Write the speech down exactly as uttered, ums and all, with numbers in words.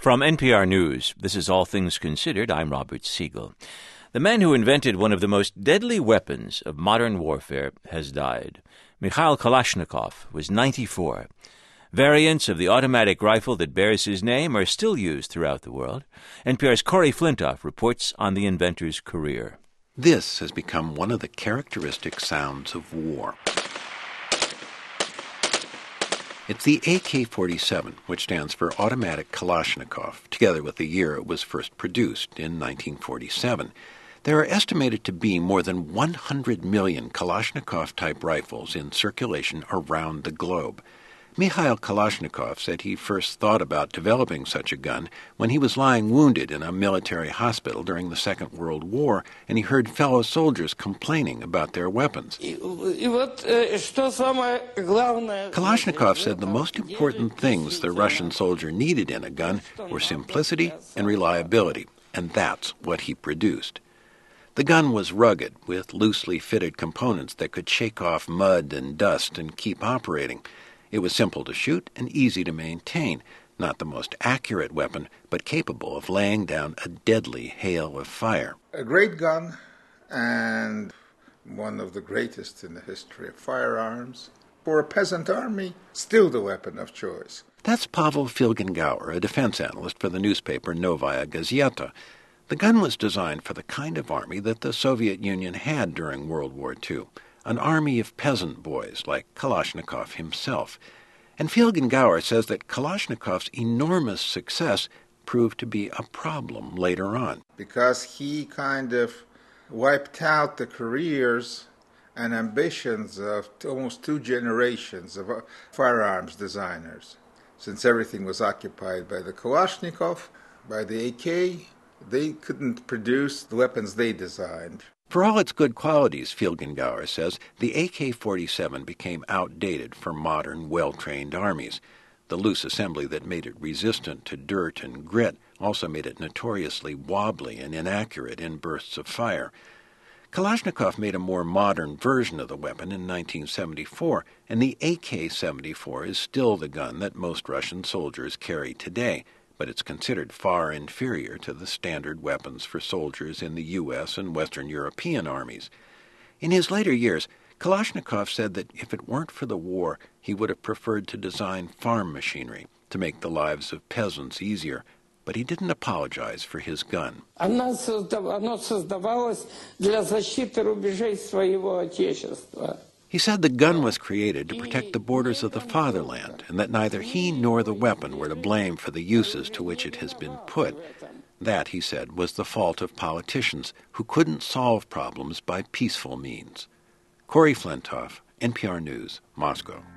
From N P R News, this is All Things Considered. I'm Robert Siegel. The man who invented one of the most deadly weapons of modern warfare has died. Mikhail Kalashnikov was ninety-four. Variants of the automatic rifle that bears his name are still used throughout the world. N P R's Corey Flintoff reports on the inventor's career. This has become one of the characteristic sounds of war. It's the A K forty-seven, which stands for Automatic Kalashnikov, together with the year it was first produced, in nineteen forty-seven. There are estimated to be more than one hundred million Kalashnikov-type rifles in circulation around the globe. Mikhail Kalashnikov said he first thought about developing such a gun when he was lying wounded in a military hospital during the Second World War, and he heard fellow soldiers complaining about their weapons. Kalashnikov said the most important things the Russian soldier needed in a gun were simplicity and reliability, and that's what he produced. The gun was rugged, with loosely fitted components that could shake off mud and dust and keep operating. It was simple to shoot and easy to maintain, not the most accurate weapon, but capable of laying down a deadly hail of fire. A great gun, and one of the greatest in the history of firearms. For a peasant army, still the weapon of choice. That's Pavel Filgengauer, a defense analyst for the newspaper Novaya Gazeta. The gun was designed for the kind of army that the Soviet Union had during World War Two. An army of peasant boys like Kalashnikov himself. And Filgengauer says that Kalashnikov's enormous success proved to be a problem later on. Because he kind of wiped out the careers and ambitions of almost two generations of firearms designers. Since everything was occupied by the Kalashnikov, by the A K, they couldn't produce the weapons they designed. For all its good qualities, Filgengauer says, the A K forty-seven became outdated for modern, well-trained armies. The loose assembly that made it resistant to dirt and grit also made it notoriously wobbly and inaccurate in bursts of fire. Kalashnikov made a more modern version of the weapon in nineteen seventy-four, and the A K seventy-four is still the gun that most Russian soldiers carry today, but it's considered far inferior to the standard weapons for soldiers in the U S and Western European armies. In his later years, Kalashnikov said that if it weren't for the war, he would have preferred to design farm machinery to make the lives of peasants easier, but he didn't apologize for his gun. Оно создавалось для защиты рубежей своего отечества. He said the gun was created to protect the borders of the fatherland, and that neither he nor the weapon were to blame for the uses to which it has been put. That, he said, was the fault of politicians who couldn't solve problems by peaceful means. Corey Flintoff, N P R News, Moscow.